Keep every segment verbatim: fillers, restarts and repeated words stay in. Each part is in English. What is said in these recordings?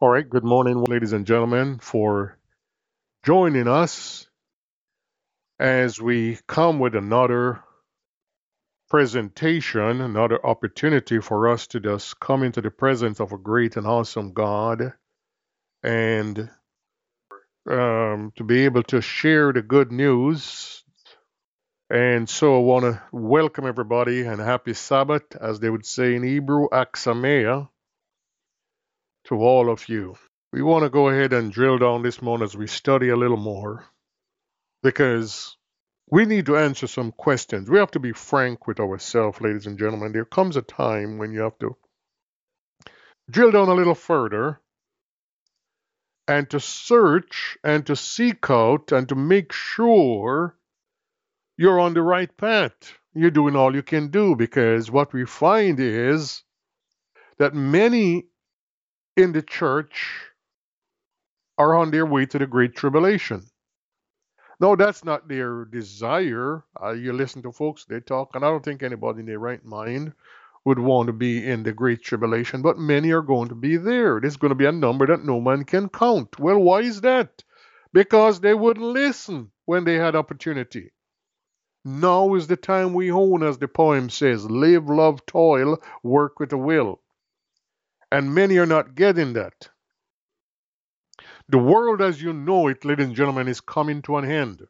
All right, good morning, ladies and gentlemen, for joining us as we come with another presentation, another opportunity for us to just come into the presence of a great and awesome God and um, to be able to share the good news. And so I want to welcome everybody and happy Sabbath, as they would say in Hebrew, Aksamea, to all of you. We want to go ahead and drill down this morning as we study a little more because we need to answer some questions. We have to be frank with ourselves, ladies and gentlemen. There comes a time when you have to drill down a little further and to search and to seek out and to make sure you're on the right path. You're doing all you can do, because what we find is that many in the church are on their way to the Great Tribulation. No, that's not their desire. Uh, you listen to folks, they talk, and I don't think anybody in their right mind would want to be in the Great Tribulation, but many are going to be there. There's going to be a number that no man can count. Well, why is that? Because they wouldn't listen when they had opportunity. Now is the time we own, as the poem says: live, love, toil, work with a will. And many are not getting that. The world as you know it, ladies and gentlemen, is coming to an end.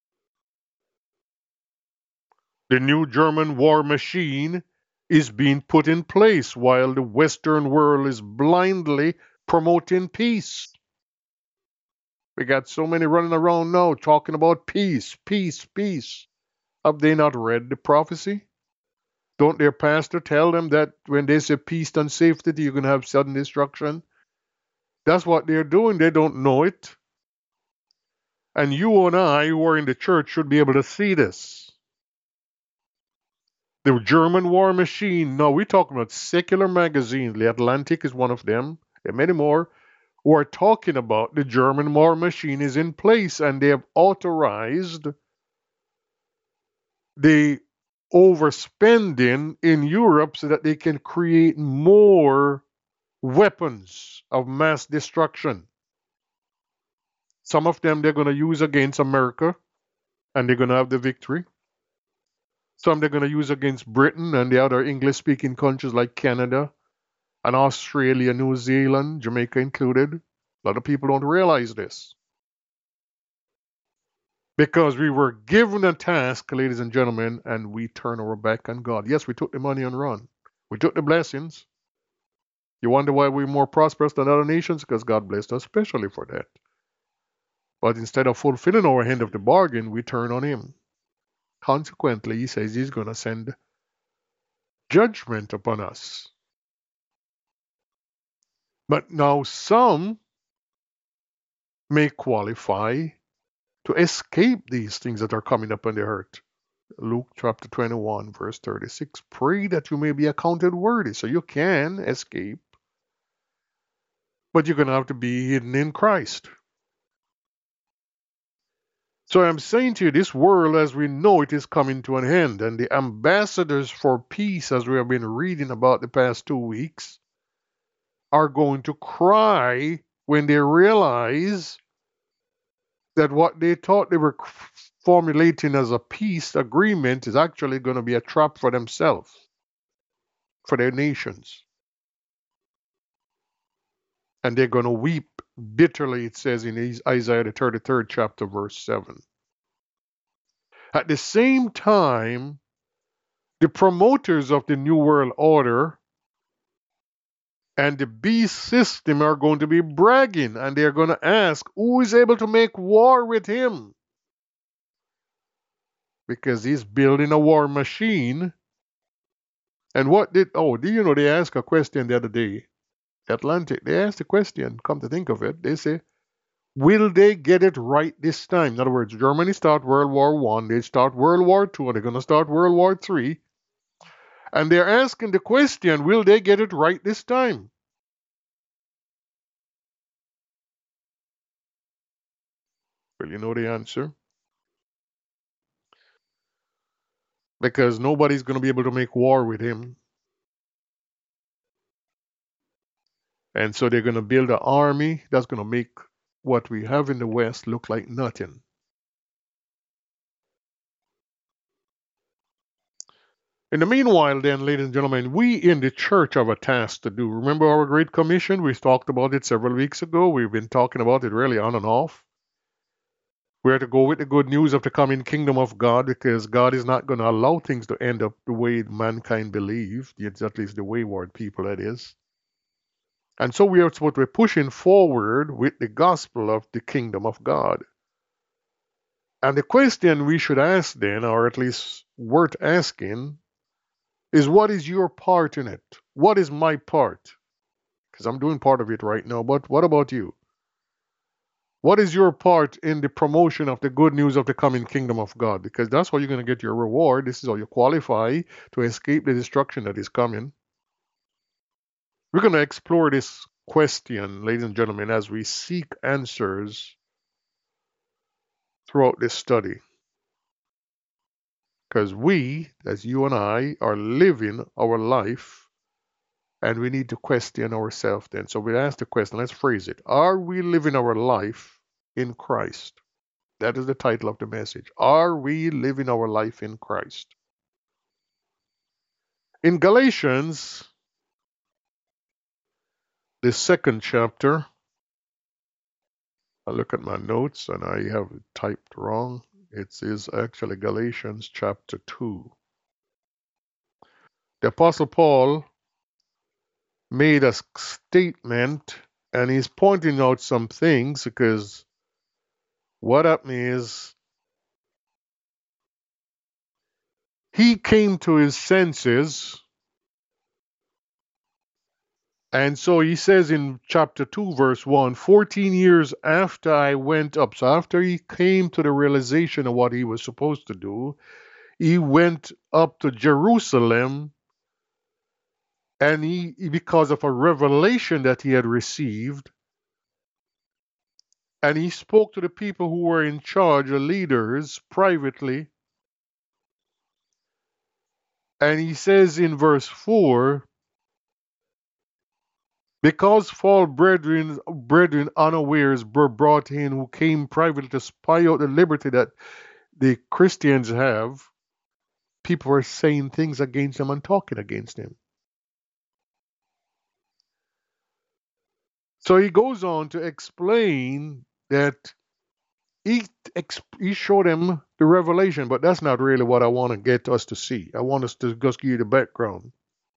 The new German war machine is being put in place while the Western world is blindly promoting peace. We got so many running around now talking about peace, peace, peace. Have they not read the prophecy? Don't their pastor tell them that when they say peace and safety, you're going to have sudden destruction? That's what they're doing. They don't know it. And you and I, who are in the church, should be able to see this. The German war machine. No, we're talking about secular magazines. The Atlantic is one of them. There are many more who are talking about the German war machine is in place, and they have authorized the overspending in Europe so that they can create more weapons of mass destruction. Some of them they're going to use against America, and they're going to have the victory. Some they're going to use against Britain and the other English speaking countries like Canada and Australia, New Zealand, Jamaica included. A lot of people don't realize this. Because we were given a task, ladies and gentlemen, and we turn our back on God. Yes, we took the money and run. We took the blessings. You wonder why we're more prosperous than other nations? Because God blessed us specially for that. But instead of fulfilling our end of the bargain, we turn on Him. Consequently, He says He's going to send judgment upon us. But now some may qualify to escape these things that are coming upon the earth. Luke chapter twenty-one, verse thirty-six. Pray that you may be accounted worthy. So you can escape, but you're going to have to be hidden in Christ. So I'm saying to you, this world as we know it is coming to an end, and the ambassadors for peace, as we have been reading about the past two weeks, are going to cry when they realize that what they thought they were formulating as a peace agreement is actually going to be a trap for themselves, for their nations. And they're going to weep bitterly, it says in Isaiah the thirty-third chapter, verse seven. At the same time, the promoters of the New World Order and the beast system are going to be bragging, and they're going to ask, who is able to make war with him? Because he's building a war machine. And what did, oh, do you know, they asked a question the other day, Atlantic, they asked a question, come to think of it, they say, will they get it right this time? In other words, Germany start World War One, they start World War Two, and they're going to start World War Three. And they're asking the question, will they get it right this time? Well, you know the answer. Because nobody's going to be able to make war with him. And so they're going to build an army that's going to make what we have in the West look like nothing. In the meanwhile, then, ladies and gentlemen, we in the church have a task to do. Remember our Great Commission? We talked about it several weeks ago. We've been talking about it really on and off. We're to go with the good news of the coming kingdom of God because God is not going to allow things to end up the way mankind believed. It's at least the wayward people, that is. And so we are supposed to be pushing forward with the gospel of the kingdom of God. And the question we should ask then, or at least worth asking, is what is your part in it? What is my part? Because I'm doing part of it right now, but what about you? What is your part in the promotion of the good news of the coming kingdom of God? Because that's how you're going to get your reward. This is how you qualify to escape the destruction that is coming. We're going to explore this question, ladies and gentlemen, as we seek answers throughout this study. Because we, as you and I, are living our life and we need to question ourselves then. So we ask the question, let's phrase it. Are we living our life in Christ? That is the title of the message. Are we living our life in Christ? In Galatians, the second chapter, I look at my notes and I have it typed wrong. It is actually Galatians chapter two. The Apostle Paul made a statement and he's pointing out some things because what happened is he came to his senses. And so he says in chapter two, verse one, fourteen years after I went up, so after he came to the realization of what he was supposed to do, he went up to Jerusalem and he, because of a revelation that he had received, and he spoke to the people who were in charge, the leaders, privately. And he says in verse four, because false brethren, brethren unawares were brought in who came privately to spy out the liberty that the Christians have, people were saying things against him and talking against him. So he goes on to explain that he, he showed them the revelation, but that's not really what I want to get us to see. I want us to just give you the background.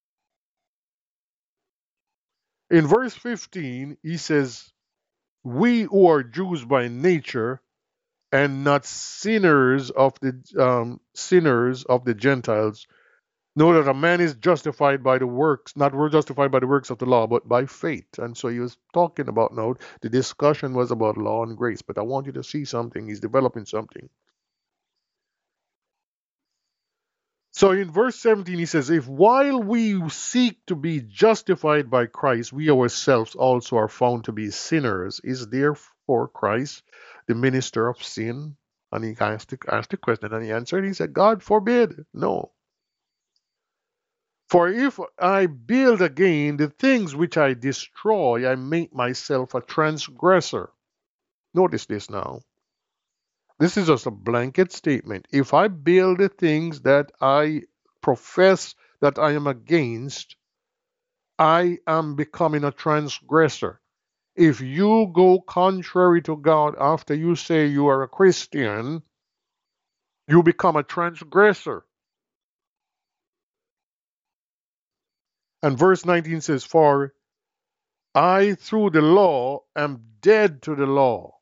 In verse fifteen, he says, we who are Jews by nature and not sinners of the um, sinners of the Gentiles, know that a man is justified by the works, not justified by the works of the law, but by faith. And so he was talking about now, the discussion was about law and grace, but I want you to see something. He's developing something. So in verse seventeen, he says, if while we seek to be justified by Christ, we ourselves also are found to be sinners, is therefore Christ the minister of sin? And he asked the, asked the question, and he answered, he said, God forbid, no. For if I build again the things which I destroy, I make myself a transgressor. Notice this now. This is just a blanket statement. If I build the things that I profess that I am against, I am becoming a transgressor. If you go contrary to God after you say you are a Christian, you become a transgressor. And verse nineteen says, for I through the law am dead to the law,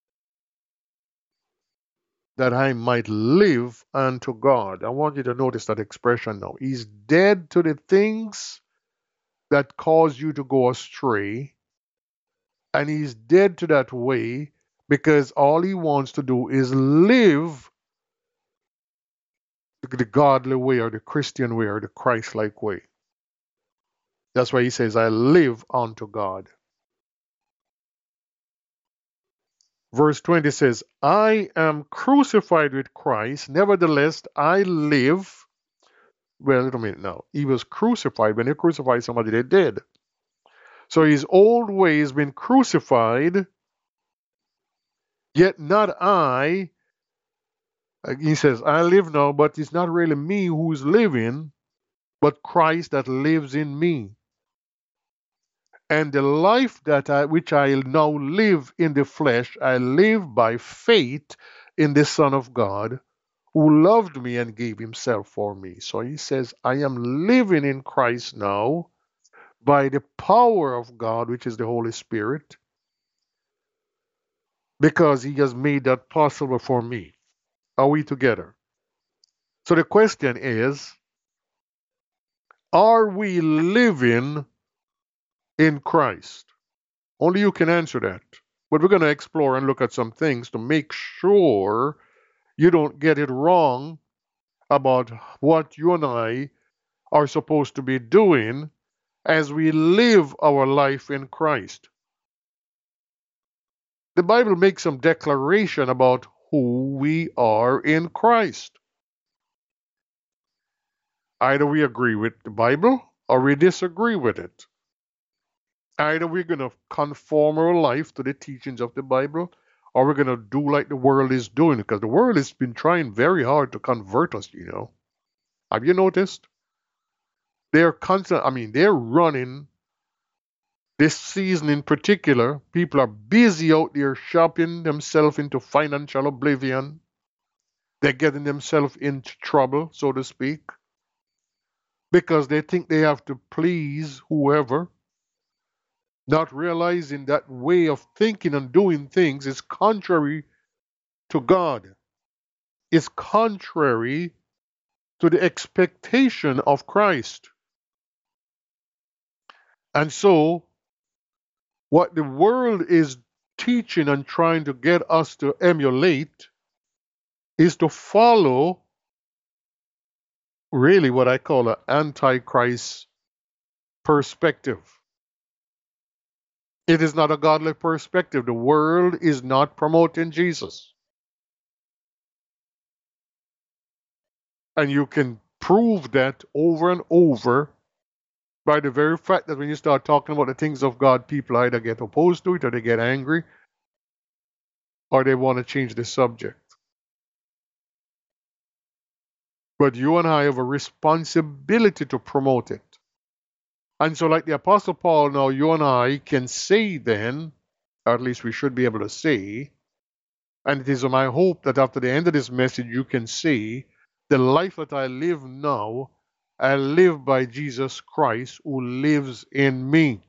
that I might live unto God. I want you to notice that expression now. He's dead to the things that cause you to go astray, and he's dead to that way because all he wants to do is live the godly way or the Christian way or the Christ-like way. That's why he says, I live unto God. Verse twenty says, I am crucified with Christ, nevertheless I live. Well, wait a minute now. He was crucified. When they crucified somebody, they're dead. So his old ways been crucified, yet not I. Uh, He says, I live now, but it's not really me who's living, but Christ that lives in me. And the life that I, which I now live in the flesh, I live by faith in the Son of God, who loved me and gave himself for me. So he says, I am living in Christ now by the power of God, which is the Holy Spirit, because he has made that possible for me. Are we together? So the question is, are we living in Christ? Only you can answer that. But we're going to explore and look at some things to make sure you don't get it wrong about what you and I are supposed to be doing as we live our life in Christ. The Bible makes some declaration about who we are in Christ. Either we agree with the Bible or we disagree with it. Either we're going to conform our life to the teachings of the Bible or we're going to do like the world is doing, because the world has been trying very hard to convert us, you know. Have you noticed? They're constant, I mean, they're running this season in particular. People are busy out there shopping themselves into financial oblivion. They're getting themselves into trouble, so to speak, because they think they have to please whoever, not realizing that way of thinking and doing things is contrary to God. It's contrary to the expectation of Christ. And so, what the world is teaching and trying to get us to emulate is to follow really what I call an antichrist perspective. It is not a godly perspective. The world is not promoting Jesus. And you can prove that over and over by the very fact that when you start talking about the things of God, people either get opposed to it or they get angry or they want to change the subject. But you and I have a responsibility to promote it. And so, like the Apostle Paul, now you and I can say then, or at least we should be able to say, and it is my hope that after the end of this message, you can say, the life that I live now, I live by Jesus Christ who lives in me.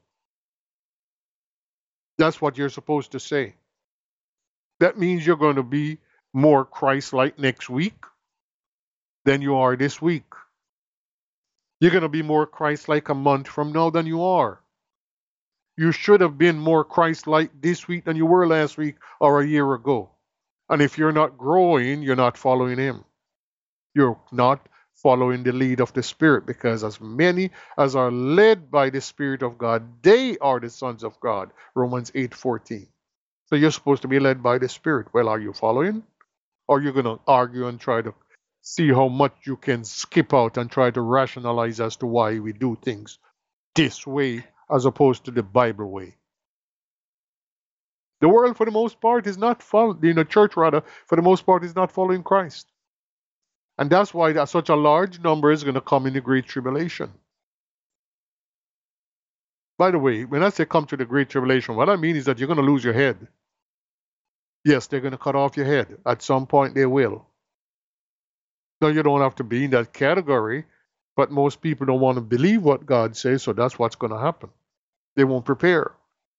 That's what you're supposed to say. That means you're going to be more Christ-like next week than you are this week. You're going to be more Christ-like a month from now than you are. You should have been more Christ-like this week than you were last week or a year ago. And if you're not growing, you're not following him. You're not following the lead of the Spirit, because as many as are led by the Spirit of God, they are the sons of God. Romans eight fourteen. So you're supposed to be led by the Spirit. Well, are you following? Or are you going to argue and try to see how much you can skip out and try to rationalize as to why we do things this way as opposed to the Bible way? The world, for the most part, is not following, the church rather, for the most part, is not following Christ. And that's why that such a large number is going to come in the Great Tribulation. By the way, when I say come to the Great Tribulation, what I mean is that you're going to lose your head. Yes, they're going to cut off your head. At some point, they will. No, you don't have to be in that category, but most people don't want to believe what God says, so that's what's going to happen. They won't prepare.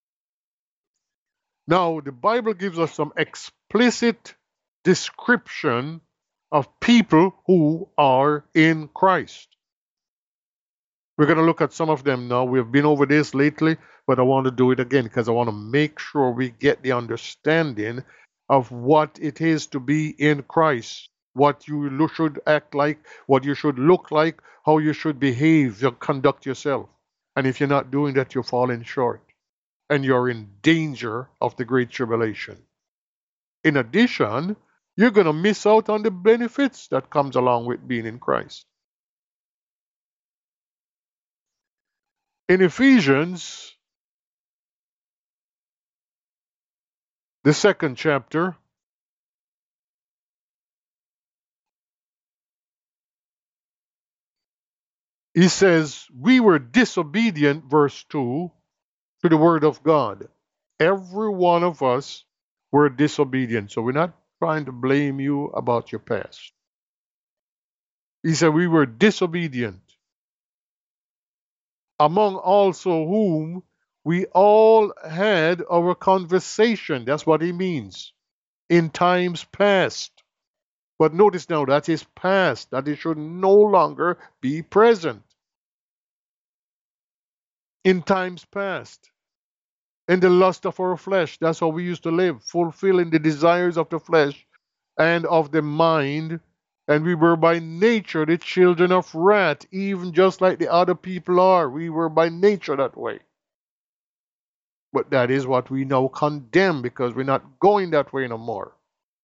Now, the Bible gives us some explicit description of people who are in Christ. We're going to look at some of them now. We've been over this lately, but I want to do it again because I want to make sure we get the understanding of what it is to be in Christ, what you should act like, what you should look like, how you should behave, you conduct yourself. And if you're not doing that, you're falling short and you're in danger of the Great Tribulation. In addition, you're going to miss out on the benefits that comes along with being in Christ. In Ephesians The second chapter, he says, we were disobedient, verse two, to the word of God. Every one of us were disobedient. So we're not trying to blame you about your past. He said, we were disobedient. Among also whom we all had our conversation. That's what he means. In times past. But notice now, that is past. That it should no longer be present. In times past. In the lust of our flesh. That's how we used to live, fulfilling the desires of the flesh and of the mind. And we were by nature the children of wrath, even just like the other people are. We were by nature that way. But that is what we now condemn because we're not going that way no more.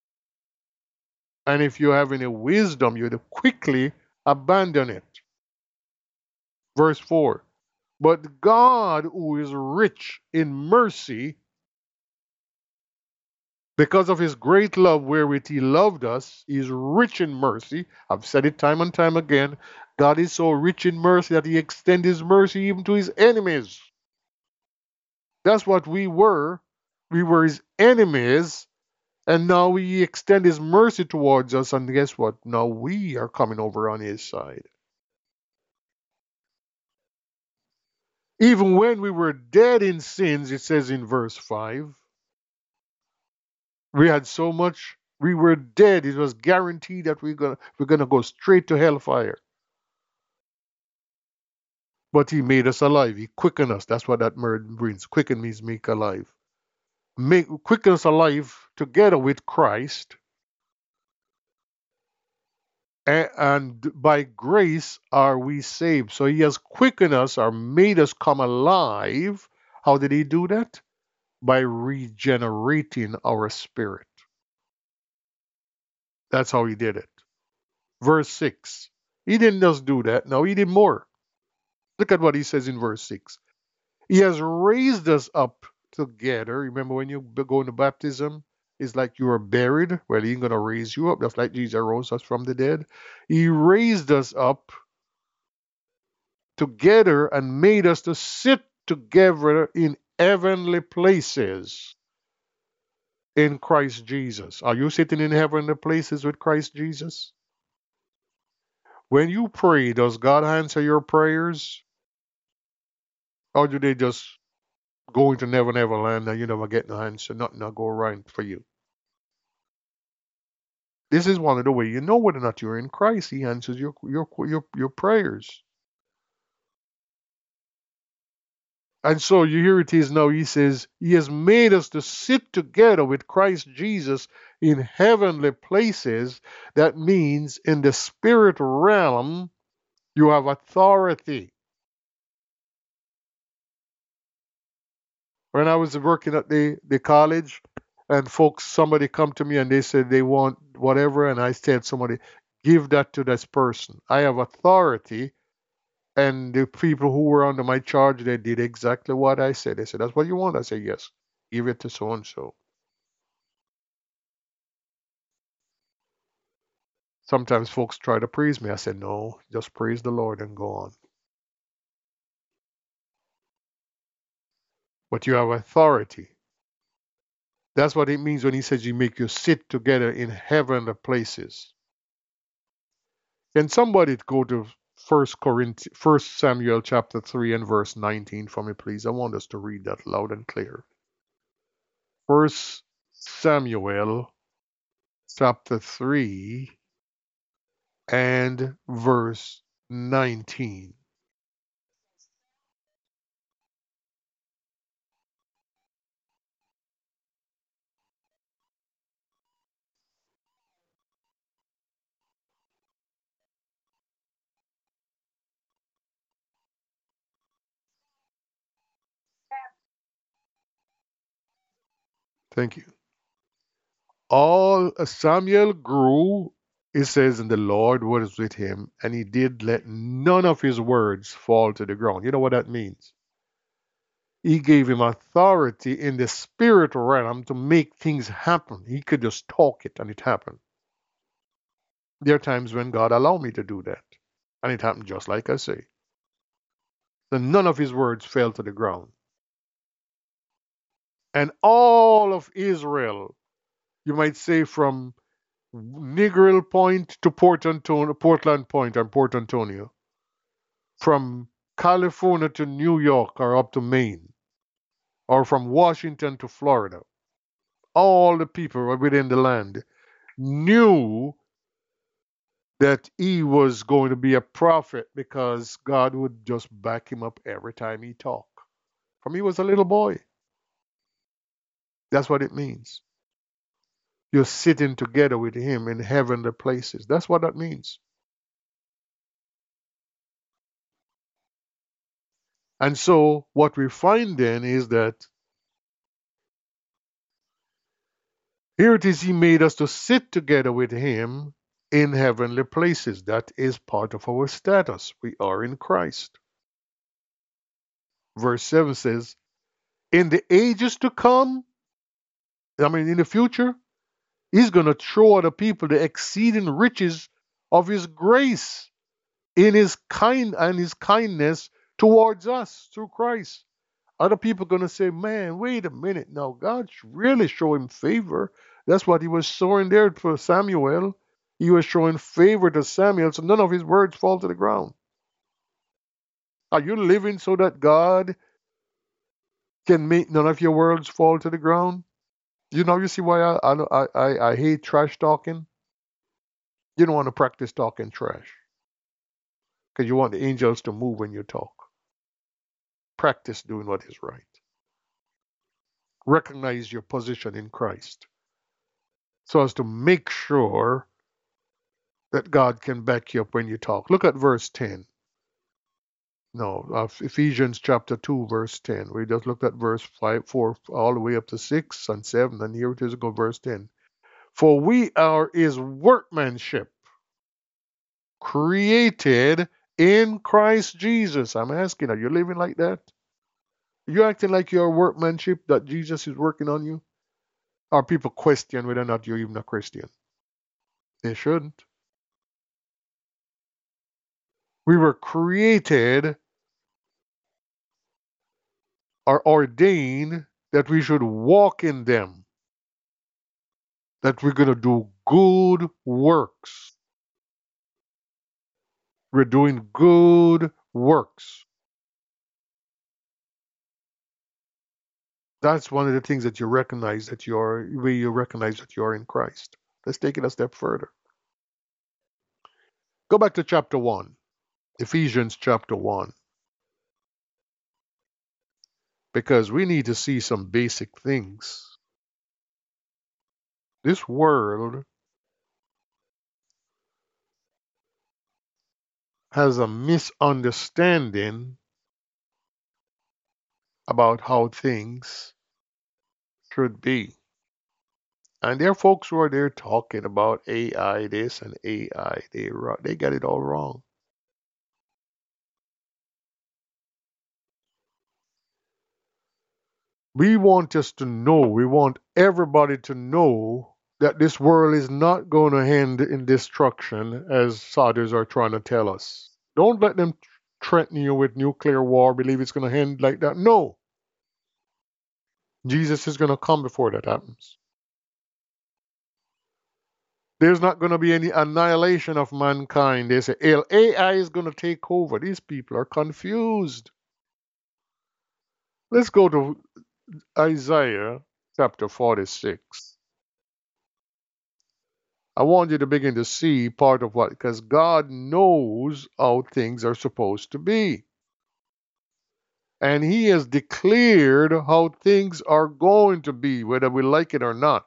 And if you have any wisdom, you'd quickly abandon it. Verse four. But God, who is rich in mercy, because of his great love wherewith he loved us, he is rich in mercy. I've said it time and time again. God is so rich in mercy that he extends his mercy even to his enemies. That's what we were. We were his enemies, and now he extends his mercy towards us, and guess what? Now we are coming over on his side. Even when we were dead in sins, it says in verse five, we had so much, we were dead. It was guaranteed that we're gonna we're gonna go straight to hellfire. But he made us alive. He quickened us. That's what that word means. Quicken means make alive. Make quicken us alive together with Christ. A- And by grace are we saved. So he has quickened us or made us come alive. How did he do that? By regenerating our spirit. That's how he did it. Verse six. He didn't just do that. No, he did more. Look at what he says in verse six. He has raised us up together. Remember when you go into baptism, it's like you are buried. Well, he's going to raise you up, just like Jesus rose us from the dead. He raised us up together and made us to sit together in heavenly places in Christ Jesus. Are you sitting in heavenly places with Christ Jesus? When you pray, does God answer your prayers? Or do they just go into never never land and you never get no answer, nothing will go right for you? This is one of the way you know whether or not you're in Christ. He answers your your your, your prayers. And so you hear it is now, he says, he has made us to sit together with Christ Jesus in heavenly places. That means in the spirit realm, you have authority. When I was working at the, the college, and folks, somebody come to me and they said they want whatever, and I said, somebody, give that to this person. I have authority. And the people who were under my charge, they did exactly what I said. They said, that's what you want? I said, yes. Give it to so and so. Sometimes folks try to praise me. I said, no, just praise the Lord and go on. But you have authority. That's what it means when he says you make you sit together in heavenly places. Can somebody go to First Corinthians, First Samuel chapter three and verse nineteen for me, please? I want us to read that loud and clear. First Samuel chapter three and verse nineteen. Thank you. All Samuel grew, it says, and the Lord was with him, and he did let none of his words fall to the ground. You know what that means? He gave him authority in the spirit realm to make things happen. He could just talk it and it happened. There are times when God allowed me to do that. And it happened just like I say. So none of his words fell to the ground. And all of Israel, you might say from Negril Point to Port Antonio, Portland Point and Port Antonio, from California to New York or up to Maine, or from Washington to Florida, all the people within the land knew that he was going to be a prophet because God would just back him up every time he talked. From he was a little boy. That's what it means. You're sitting together with him in heavenly places. That's what that means. And so what we find then is that here it is, he made us to sit together with him in heavenly places. That is part of our status. We are in Christ. Verse seven says, in the ages to come, I mean, in the future, he's going to show other people the exceeding riches of his grace in his kind and his kindness towards us through Christ. Other people are going to say, man, wait a minute. Now, God really showing favor. That's what he was showing there for Samuel. He was showing favor to Samuel, so none of his words fall to the ground. Are you living so that God can make none of your words fall to the ground? You know, you see why I I I, I hate trash talking. You don't want to practice talking trash because you want the angels to move when you talk. Practice doing what is right. Recognize your position in Christ so as to make sure that God can back you up when you talk. Look at verse ten. No, uh, Ephesians chapter two, verse ten. We just looked at verse five, four, all the way up to six and seven, and here it is, go verse ten. For we are his workmanship, created in Christ Jesus. I'm asking, are you living like that? Are you acting like you're a workmanship that Jesus is working on you? Or people question whether or not you're even a Christian? They shouldn't. We were created or ordained that we should walk in them, that we're going to do good works. We're doing good works. That's one of the things that you recognize that you're, where you recognize that you're in Christ. Let's take it a step further. Go back to chapter one, Ephesians chapter one, because we need to see some basic things. This world has a misunderstanding about how things should be. And there are folks who are there talking about A I this and A I. They, they got it all wrong. We want us to know, we want everybody to know that this world is not going to end in destruction as others are trying to tell us. Don't let them threaten you with nuclear war, believe it's going to end like that. No. Jesus is going to come before that happens. There's not going to be any annihilation of mankind. They say A I is going to take over. These people are confused. Let's go to Isaiah chapter forty-six. I want you to begin to see part of what, because God knows how things are supposed to be. And he has declared how things are going to be, whether we like it or not.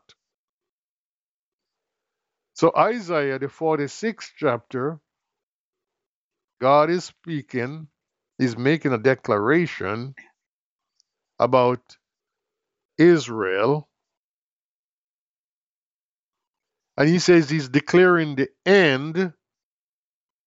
So Isaiah, the forty-sixth chapter, God is speaking, he's making a declaration about Israel. And he says he's declaring the end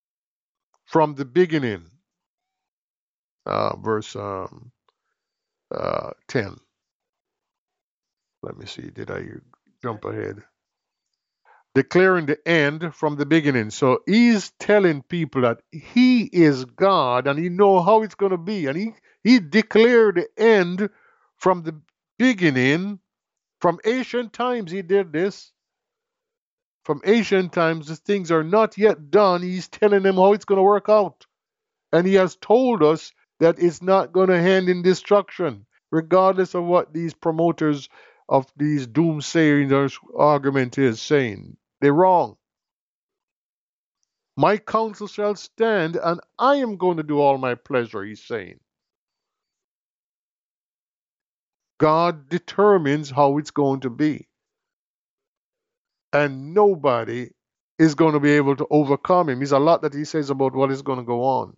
from the beginning. Uh, verse um, uh, ten. Let me see. Did I jump ahead? Declaring the end from the beginning. So he's telling people that he is God and he know how it's going to be. And he, he declared the end from the beginning. From ancient times he did this. From ancient times, the things are not yet done. He's telling them how it's going to work out. And he has told us that it's not going to end in destruction, regardless of what these promoters of these doomsayers argument is saying. They're wrong. My counsel shall stand, and I am going to do all my pleasure, he's saying. God determines how it's going to be. And nobody is going to be able to overcome him. There's a lot that he says about what is going to go on.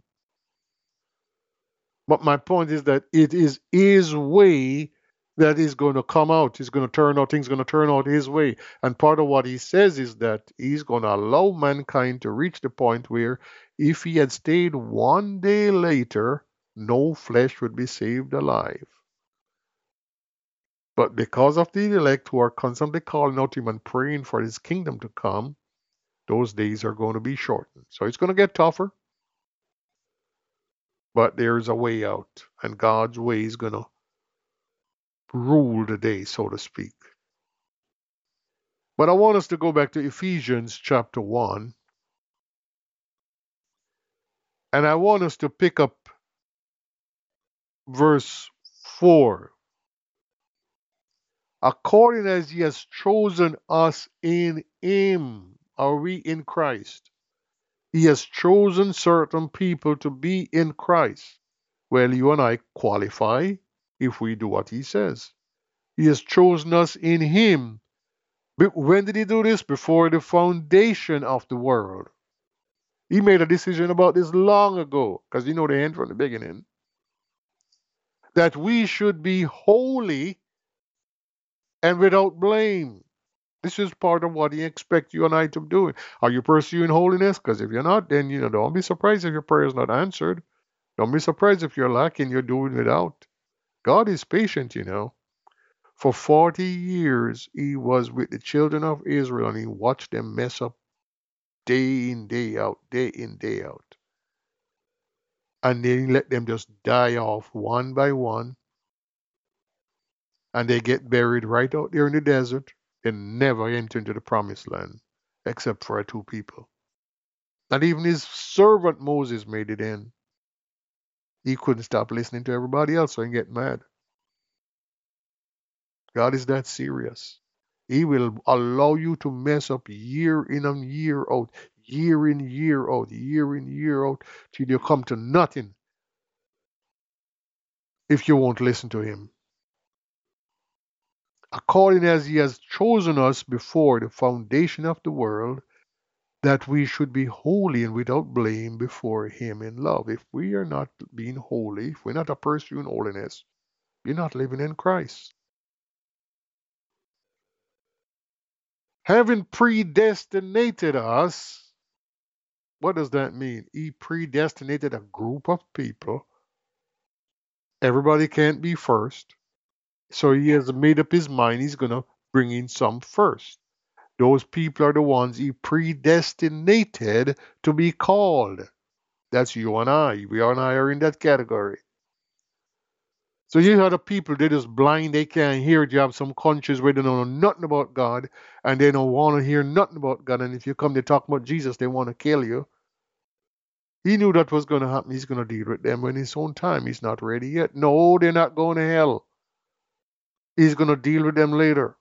But my point is that it is his way that is going to come out. He's going to turn out, things going to turn out his way. And part of what he says is that he's going to allow mankind to reach the point where if he had stayed one day later, no flesh would be saved alive. But because of the elect who are constantly calling out him and praying for his kingdom to come, those days are going to be shortened. So it's going to get tougher, but there's a way out. And God's way is going to rule the day, so to speak. But I want us to go back to Ephesians chapter one. And I want us to pick up verse four. According as he has chosen us in him, are we in Christ? He has chosen certain people to be in Christ. Well, you and I qualify if we do what he says. He has chosen us in him. But when did he do this? Before the foundation of the world. He made a decision about this long ago, because you know the end from the beginning, that we should be holy and without blame. This is part of what he expects you and I to do. Are you pursuing holiness? Because if you're not, then you know, don't be surprised if your prayer is not answered. Don't be surprised if you're lacking, you're doing without. God is patient, you know. For forty years, he was with the children of Israel and he watched them mess up day in, day out, day in, day out. And then let them just die off one by one. And they get buried right out there in the desert and never enter into the promised land, except for two people. And even his servant Moses made it in. He couldn't stop listening to everybody else, so he get mad. God is that serious. He will allow you to mess up year in and year out, year in, year out, year in, year out, till you come to nothing if you won't listen to him. According as he has chosen us before the foundation of the world, that we should be holy and without blame before him in love. If we are not being holy, if we're not pursuing holiness, you're not living in Christ. Having predestinated us, what does that mean? He predestinated a group of people. Everybody can't be first. So he has made up his mind he's going to bring in some first. Those people are the ones he predestinated to be called. That's you and I. We and I are in that category. So you have the people, they're just blind, they can't hear. You have some countries where they don't know nothing about God, and they don't want to hear nothing about God. And if you come to talk about Jesus, they want to kill you. He knew that was going to happen. He's going to deal with them in his own time. He's not ready yet. No, they're not going to hell. He's going to deal with them later.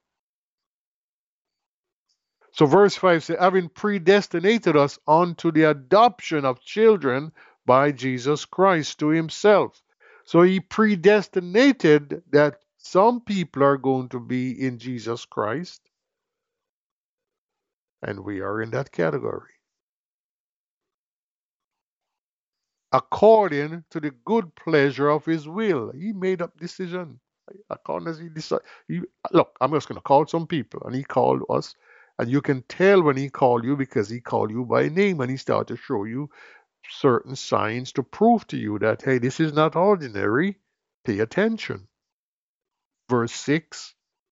So verse five says, having predestinated us unto the adoption of children by Jesus Christ to himself. So he predestinated that some people are going to be in Jesus Christ, and we are in that category. According to the good pleasure of his will. He made up decision. According as he decided. He, look, I'm just going to call some people, and he called us. And you can tell when he called you because he called you by name and he started to show you certain signs to prove to you that, hey, this is not ordinary. Pay attention. verse six.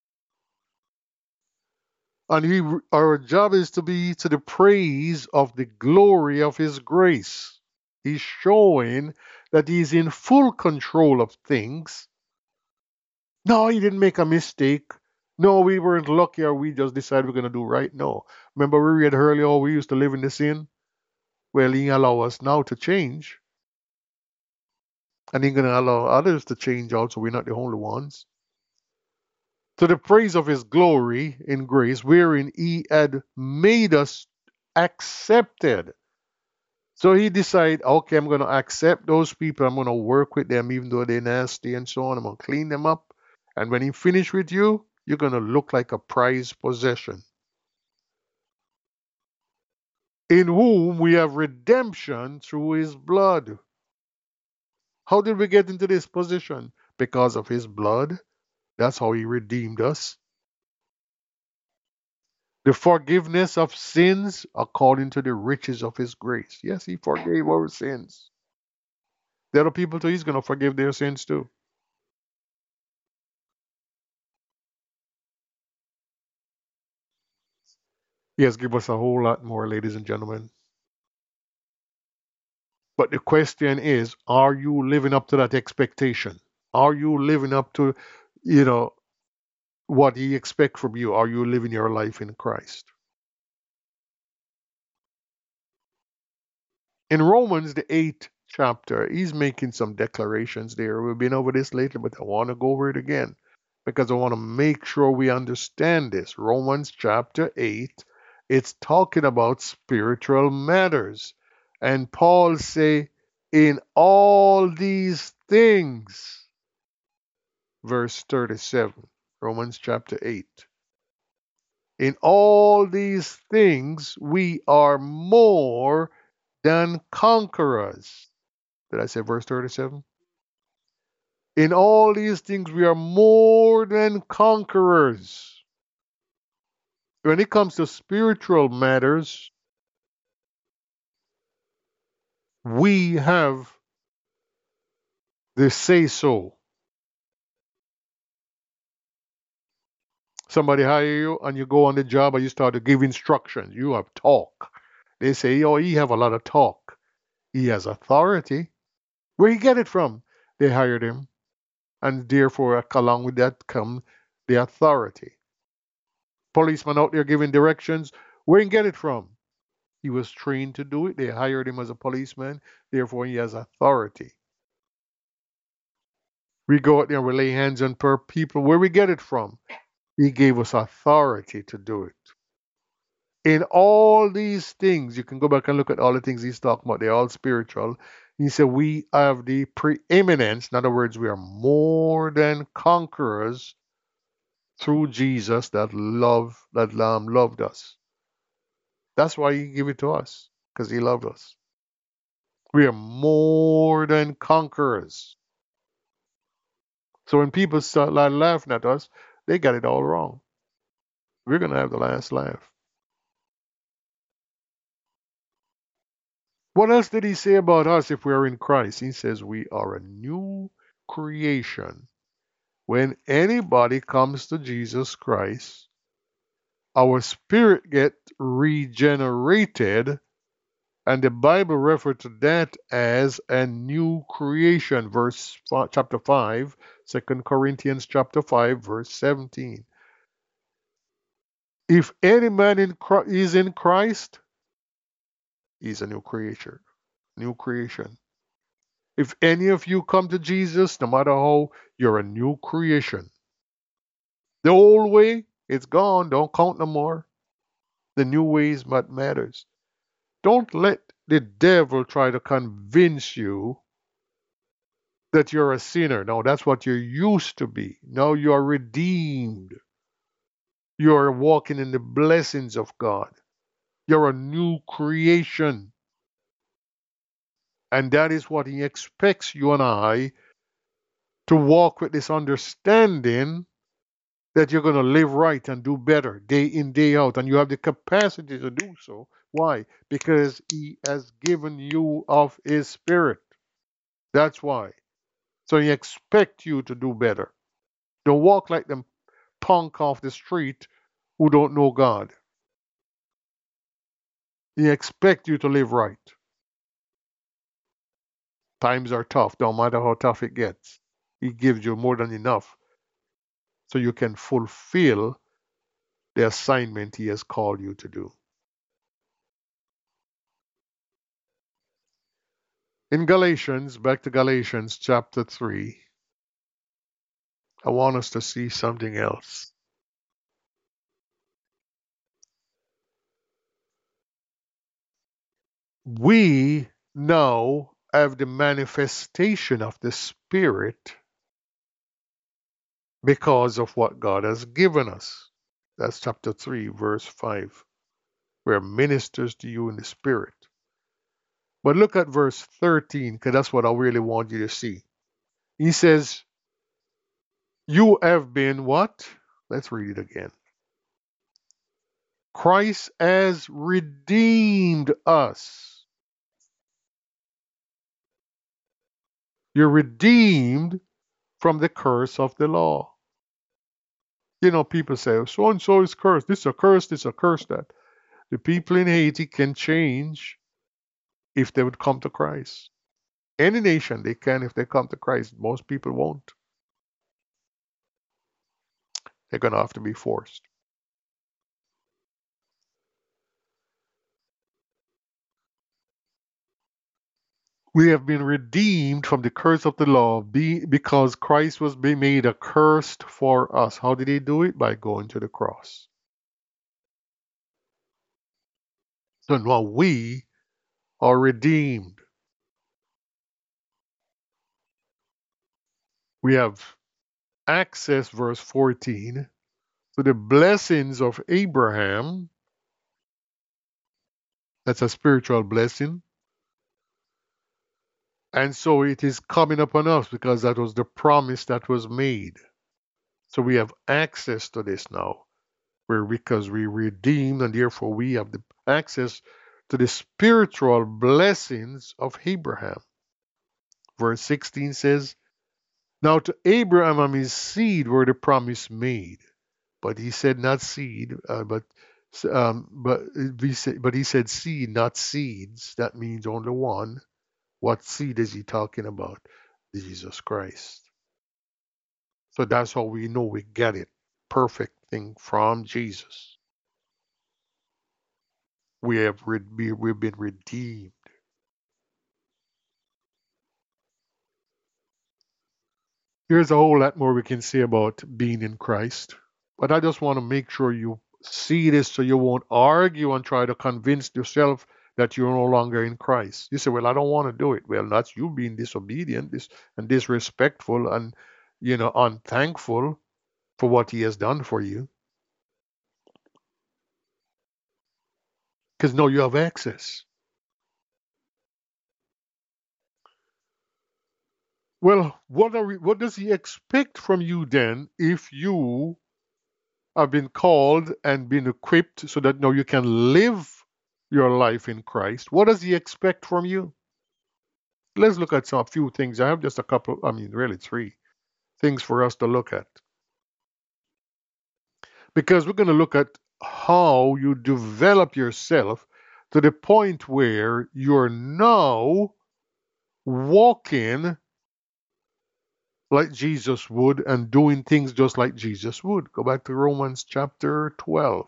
And he, our job is to be to the praise of the glory of his grace. He's showing that he's in full control of things. No, he didn't make a mistake. No, we weren't lucky or we just decided we're going to do right. No. Remember we read earlier how we used to live in the sin? Well, he allow us now to change. And he's going to allow others to change also. We're not the only ones. To the praise of his glory in grace, wherein he had made us accepted. So he decided, okay, I'm going to accept those people. I'm going to work with them, even though they're nasty and so on. I'm going to clean them up. And when he finished with you, you're going to look like a prized possession. In whom we have redemption through his blood. How did we get into this position? Because of his blood. That's how he redeemed us. The forgiveness of sins according to the riches of his grace. Yes, he forgave our sins. The other people too, he's going to forgive their sins too. He has given us a whole lot more, ladies and gentlemen. But the question is, are you living up to that expectation? Are you living up to, you know, what he expects from you? Are you living your life in Christ? In Romans, the eighth chapter, he's making some declarations there. We've been over this lately, but I want to go over it again because I want to make sure we understand this. Romans chapter eight, it's talking about spiritual matters. And Paul say, in all these things, verse thirty-seven, Romans chapter eight. In all these things, we are more than conquerors. Did I say verse thirty-seven? In all these things, we are more than conquerors. When it comes to spiritual matters, we have the say so. Somebody hire you and you go on the job and you start to give instructions. You have talk. They say, oh, he have a lot of talk. He has authority. Where he get it from? They hired him. And therefore, along with that come the authority. Policeman out there giving directions. Where he get it from? He was trained to do it. They hired him as a policeman. Therefore, he has authority. We go out there and we lay hands on per people. Where we get it from? He gave us authority to do it. In all these things, you can go back and look at all the things he's talking about. They're all spiritual. He said, we have the preeminence. In other words, we are more than conquerors through Jesus that love that Lamb loved us. That's why he gave it to us, because he loved us. We are more than conquerors. So when people start laughing at us, they got it all wrong. We're going to have the last laugh. What else did he say about us if we are in Christ? He says we are a new creation. When anybody comes to Jesus Christ, our spirit get regenerated, and the Bible refers to that as a new creation. Verse chapter five, Second Corinthians chapter five, verse seventeen. If any man in Christ, is in Christ, he's a new creature, new creation. If any of you come to Jesus, no matter how, you're a new creation. The old way, it's gone. Don't count no more. The new way is what matters. Don't let the devil try to convince you that you're a sinner. No, that's what you used to be. Now you are redeemed. You are walking in the blessings of God. You're a new creation. And that is what he expects you and I to walk with this understanding that you're going to live right and do better day in, day out. And you have the capacity to do so. Why? Because he has given you of his spirit. That's why. So he expects you to do better. Don't walk like them punk off the street who don't know God. He expect you to live right. Times are tough, no matter how tough it gets. He gives you more than enough so you can fulfill the assignment he has called you to do. In Galatians, back to Galatians chapter three, I want us to see something else. We now have the manifestation of the Spirit because of what God has given us. That's chapter three, verse five. We're ministers to you in the Spirit. But look at verse thirteen, because that's what I really want you to see. He says, you have been what? Let's read it again. Christ has redeemed us. You're redeemed from the curse of the law. You know, people say, so and so is cursed. This is a curse, this is a curse, that. The people in Haiti can change if they would come to Christ. Any nation, they can if they come to Christ. Most people won't. They're going to have to be forced. We have been redeemed from the curse of the law be, because Christ was being made a curse for us. How did he do it? By going to the cross. So now we are redeemed. We have access, verse fourteen, to the blessings of Abraham. That's a spiritual blessing. And so it is coming upon us because that was the promise that was made. So we have access to this now. We're, because we redeemed, and therefore we have the access to the spiritual blessings of Abraham. Verse sixteen says, now to Abraham and his seed were the promise made. But he said not seed, uh, but um, but he said, but he said seed, not seeds. That means only one. What seed is he talking about? Jesus Christ. So that's how we know we get it. Perfect thing from Jesus. We have re- we've been redeemed. There's a whole lot more we can say about being in Christ. But I just want to make sure you see this so you won't argue and try to convince yourself that you're no longer in Christ. You say, well, I don't want to do it. Well, that's you being disobedient dis- and disrespectful and, you know, unthankful for what he has done for you. Because now you have access. Well, what are we, what does he expect from you then if you have been called and been equipped so that now you can live your life in Christ? What does he expect from you? Let's look at some a few things. I have just a couple, I mean, really three things for us to look at. Because we're going to look at how you develop yourself to the point where you're now walking like Jesus would and doing things just like Jesus would. Go back to Romans chapter twelve.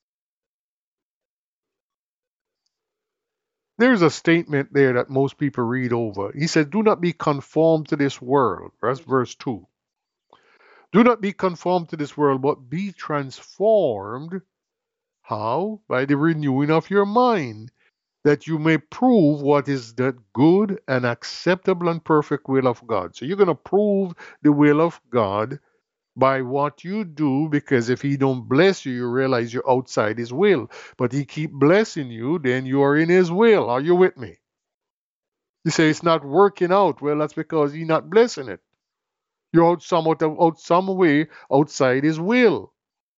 There's a statement there that most people read over. He said, do not be conformed to this world. That's verse two. Do not be conformed to this world, but be transformed. How? By the renewing of your mind, that you may prove what is that good and acceptable and perfect will of God. So you're going to prove the will of God by what you do, because if he don't bless you, you realize you're outside his will. But he keep blessing you, then you are in his will. Are you with me? You say it's not working out. Well, that's because he's not blessing it. You're out some out, out some way outside his will.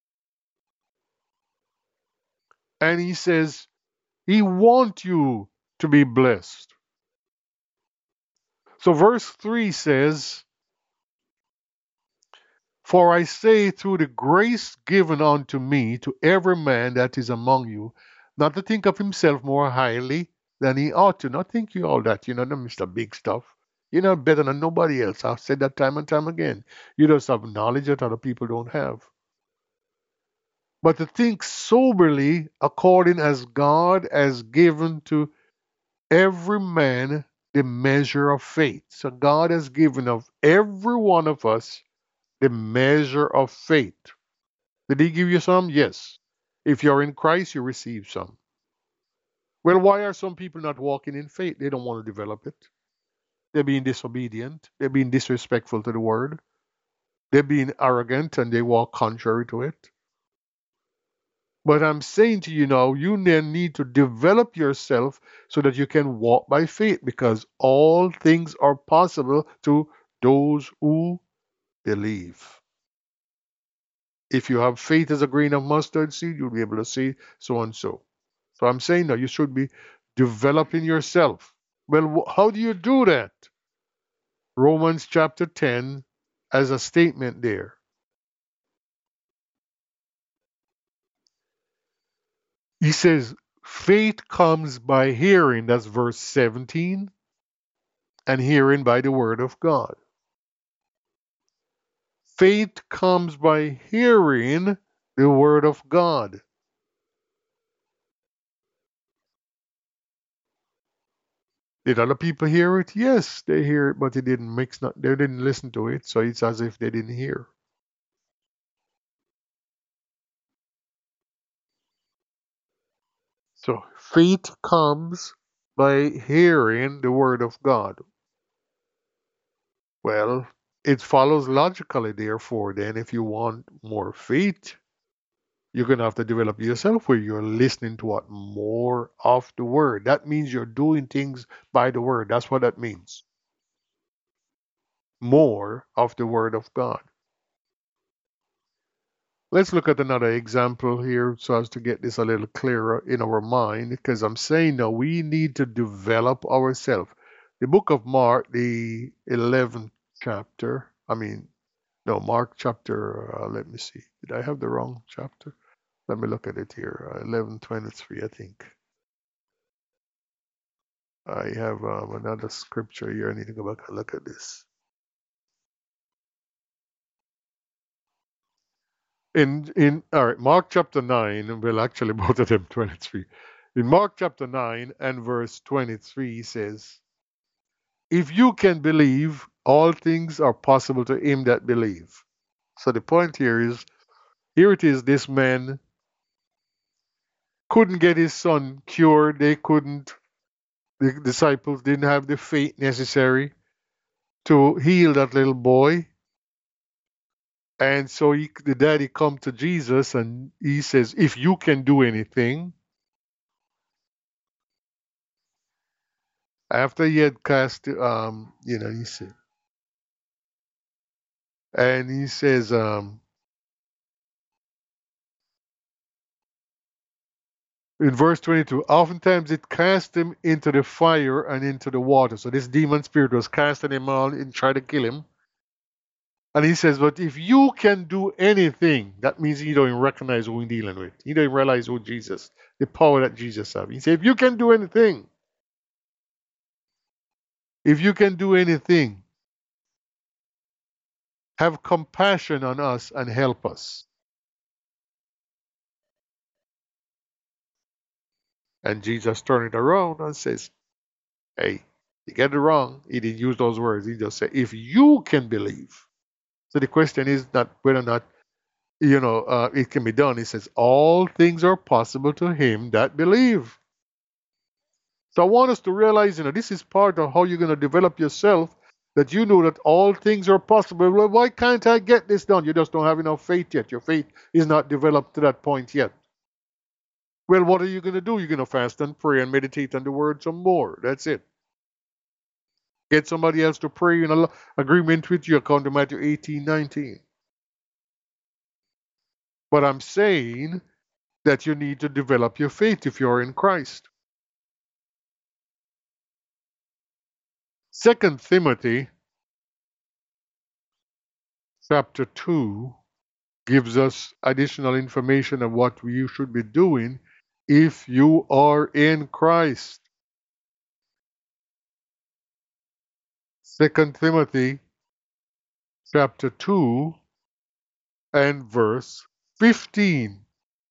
And he says he wants you to be blessed. So verse three says, For I say, through the grace given unto me, to every man that is among you, not to think of himself more highly than he ought to. Not think you all that, you know, the Mister Big Stuff. You're not better than nobody else. I've said that time and time again. You just have knowledge that other people don't have. But to think soberly, according as God has given to every man the measure of faith. So God has given of every one of us the measure of faith. Did he give you some? Yes. If you're in Christ, you receive some. Well, why are some people not walking in faith? They don't want to develop it. They're being disobedient. They're being disrespectful to the word. They're being arrogant and they walk contrary to it. But I'm saying to you now, you then need to develop yourself so that you can walk by faith because all things are possible to those who believe. If you have faith as a grain of mustard seed, you'll be able to see so and so. So I'm saying that you should be developing yourself. Well, how do you do that? Romans chapter ten has a statement there. He says, faith comes by hearing, that's verse seventeen, and hearing by the word of God. Faith comes by hearing the word of God. Did other people hear it? Yes, they hear it, but they didn't mix. Not, they didn't listen to it, so it's as if they didn't hear. So faith comes by hearing the word of God. Well, it follows logically, therefore, then if you want more faith, you're going to have to develop yourself where you're listening to what? More of the word. That means you're doing things by the word. That's what that means. More of the word of God. Let's look at another example here so as to get this a little clearer in our mind because I'm saying now we need to develop ourselves. The book of Mark, the eleventh chapter, I mean, no, Mark chapter, uh, let me see. Did I have the wrong chapter? Let me look at it here. Uh, eleven twenty-three, I think. I have um, another scripture here. I need to go back and look at this. In in all right, Mark chapter nine, well actually both of them twenty-three. In Mark chapter nine and verse twenty-three says, if you can believe, all things are possible to him that believe. So the point here is, here it is, this man couldn't get his son cured. They couldn't, the disciples didn't have the faith necessary to heal that little boy. And so he, the daddy come to Jesus and he says, if you can do anything, after he had cast, um, you know, he said, and he says, um, in verse twenty-two, oftentimes it cast him into the fire and into the water. So this demon spirit was casting him out and tried to kill him. And he says, but if you can do anything, that means he don't even recognize who he's dealing with. He don't even realize who Jesus, the power that Jesus has. He said, if you can do anything, if you can do anything, have compassion on us and help us. And Jesus turned it around and says, hey, you get it wrong. He didn't use those words. He just said, if you can believe. So the question is not whether or not, you know, uh, it can be done. He says, all things are possible to him that believe. So I want us to realize, you know, this is part of how you're going to develop yourself, that you know that all things are possible. Well, why can't I get this done? You just don't have enough faith yet. Your faith is not developed to that point yet. Well, what are you going to do? You're going to fast and pray and meditate on the word some more. That's it. Get somebody else to pray in agreement with you, according to Matthew eighteen, nineteen. But I'm saying that you need to develop your faith if you're in Christ. Second Timothy chapter two gives us additional information of what you should be doing if you are in Christ. Second Timothy chapter two and verse fifteen.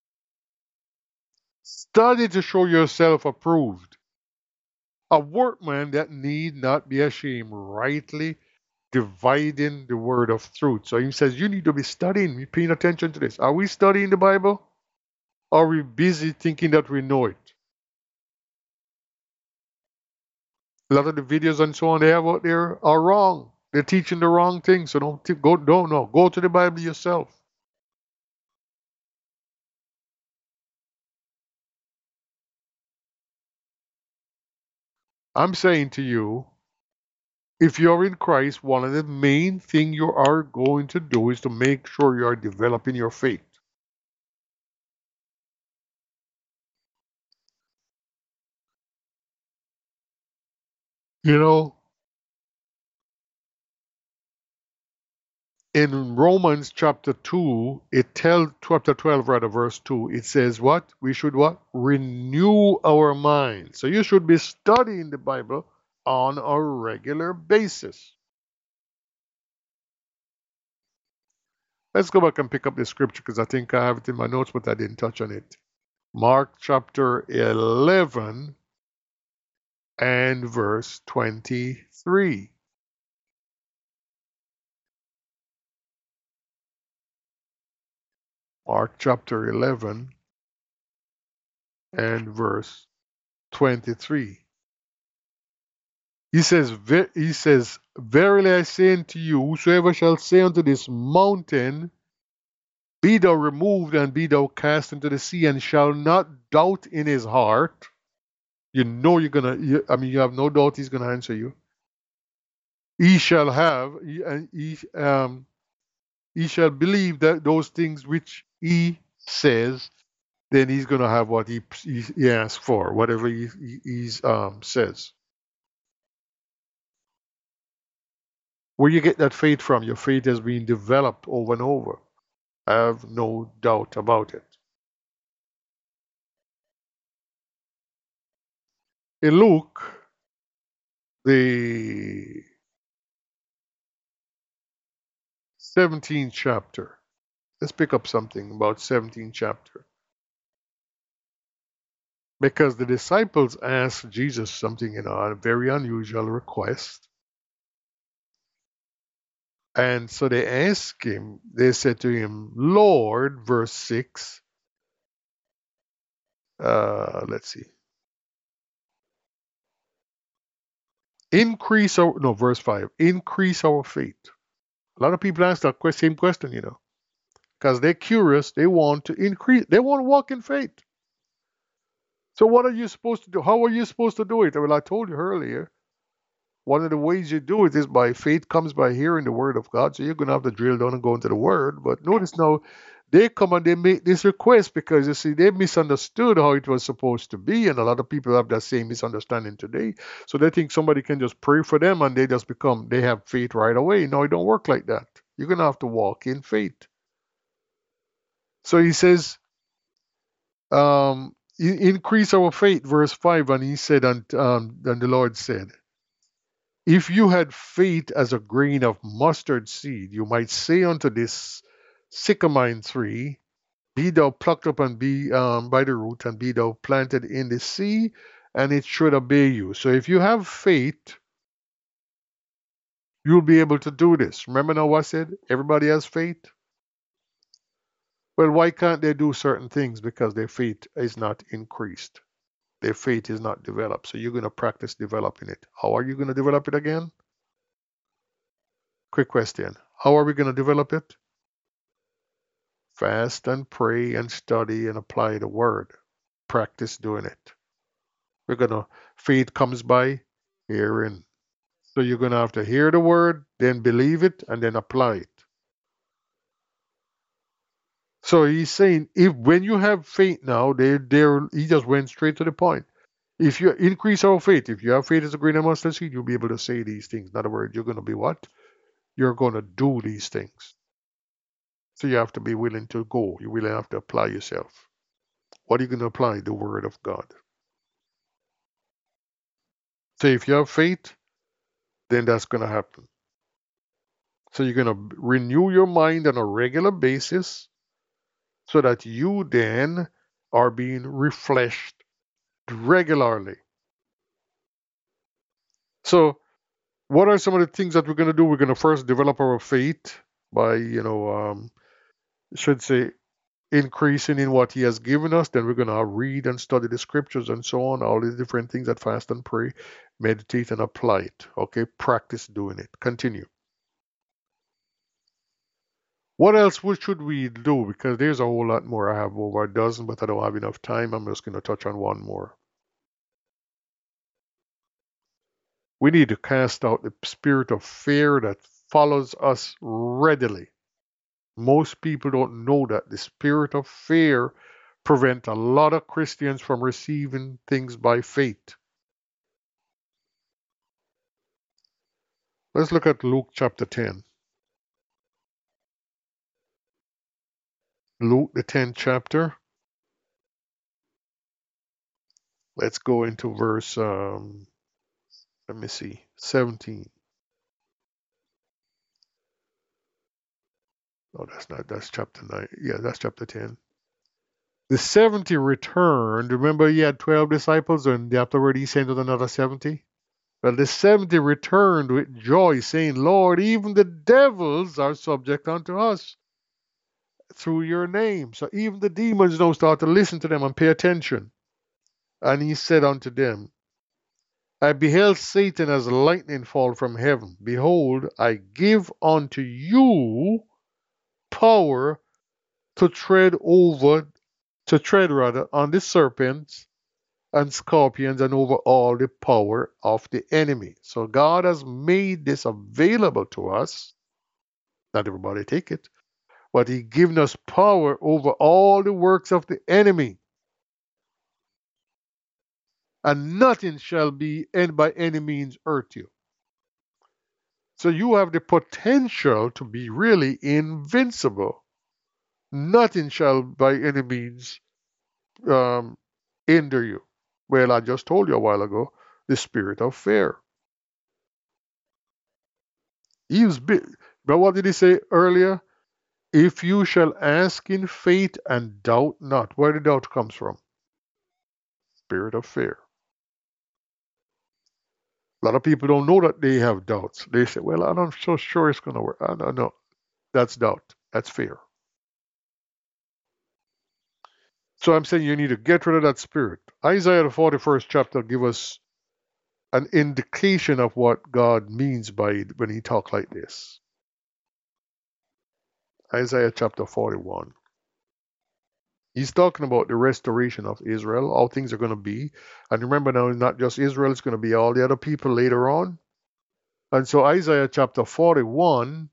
Study to show yourself approved, a workman that need not be ashamed, rightly dividing the word of truth. So he says you need to be studying, be paying attention to this. Are we studying the Bible? Are we busy thinking that we know it? A lot of the videos and so on they have out there are wrong. They're teaching the wrong thing. So don't t- go. Don't know. Go to the Bible yourself. I'm saying to you, if you're in Christ, one of the main thing you are going to do is to make sure you are developing your faith. You know, in Romans chapter two, it tells chapter twelve, rather verse two, it says what? We should what? Renew our mind. So you should be studying the Bible on a regular basis. Let's go back and pick up the scripture because I think I have it in my notes, but I didn't touch on it. Mark chapter eleven and verse twenty-three. Mark chapter eleven and verse twenty-three. He says, he says, Verily I say unto you, whosoever shall say unto this mountain, Be thou removed and be thou cast into the sea, and shall not doubt in his heart, you know you're gonna, you, I mean, you have no doubt he's gonna answer you. He shall have, he, and he, um, he shall believe that those things which he says, then he's gonna have what he he, he asks for, whatever he, he he's, um says. Where you get that faith from? Your faith has been developed over and over. I have no doubt about it. In Luke, the seventeenth chapter, let's pick up something about seventeenth chapter. Because the disciples asked Jesus something, you know, a very unusual request. And so they asked him, they said to him, Lord, verse six, uh, let's see, increase our, no, verse five, increase our faith. A lot of people ask that same question, you know, because they're curious, they want to increase, they want to walk in faith. So what are you supposed to do? How are you supposed to do it? Well, I told you earlier, one of the ways you do it is by faith comes by hearing the word of God. So you're going to have to drill down and go into the word. But notice now, they come and they make this request because you see, they misunderstood how it was supposed to be. And a lot of people have that same misunderstanding today. So they think somebody can just pray for them and they just become, they have faith right away. No, it don't work like that. You're going to have to walk in faith. So he says, um, increase our faith, verse five. And he said, and, um, and the Lord said, if you had faith as a grain of mustard seed, you might say unto this sycamore tree, Be thou plucked up and be um, by the root, and be thou planted in the sea, and it should obey you. So if you have faith, you'll be able to do this. Remember now what I said? Everybody has faith. Well, why can't they do certain things? Because their faith is not increased. Their faith is not developed. So you're going to practice developing it. How are you going to develop it again? Quick question. How are we going to develop it? Fast and pray and study and apply the word. Practice doing it. We're going to, faith comes by hearing. So you're going to have to hear the word, then believe it, and then apply it. So he's saying, if when you have faith now, they, they're, he just went straight to the point. If you increase our faith, if you have faith as a grain of mustard seed, you'll be able to say these things. In other words, you're going to be what? You're going to do these things. So you have to be willing to go. You really have to apply yourself. What are you going to apply? The Word of God. So if you have faith, then that's going to happen. So you're going to renew your mind on a regular basis so that you then are being refreshed regularly. So what are some of the things that we're going to do? We're going to first develop our faith by, you know, um, should say, increasing in what He has given us. Then we're going to read and study the scriptures and so on, all these different things that fast and pray, meditate and apply it. Okay, practice doing it. Continue. What else should we do? Because there's a whole lot more. I have over a dozen, but I don't have enough time. I'm just going to touch on one more. We need to cast out the spirit of fear that follows us readily. Most people don't know that the spirit of fear prevents a lot of Christians from receiving things by faith. Let's look at Luke chapter ten. Luke, the tenth chapter. Let's go into verse, um, let me see, seventeen. Oh, that's not, that's chapter nine. Yeah, that's chapter ten. The seventy returned. Remember, he had twelve disciples, and afterward he sent out another seventy? Well, the seventy returned with joy, saying, Lord, even the devils are subject unto us through your name. So even the demons now start to listen to them and pay attention. And he said unto them, I beheld Satan as lightning fall from heaven. Behold, I give unto you power to tread over, to tread rather, on the serpents and scorpions and over all the power of the enemy. So God has made this available to us. Not everybody take it, but He given us power over all the works of the enemy. And nothing shall be and by any means hurt you. So you have the potential to be really invincible. Nothing shall by any means um, hinder you. Well, I just told you a while ago, the spirit of fear. He was big. But what did he say earlier? If you shall ask in faith and doubt not. Where the doubt comes from? Spirit of fear. A lot of people don't know that they have doubts. They say, well, I'm not so sure it's going to work. I don't know. That's doubt. That's fear. So I'm saying you need to get rid of that spirit. Isaiah, the forty-first chapter, give us an indication of what God means by it when he talks like this. Isaiah chapter forty-one. He's talking about the restoration of Israel, how things are going to be. And remember now, it's not just Israel, it's going to be all the other people later on. And so Isaiah chapter forty-one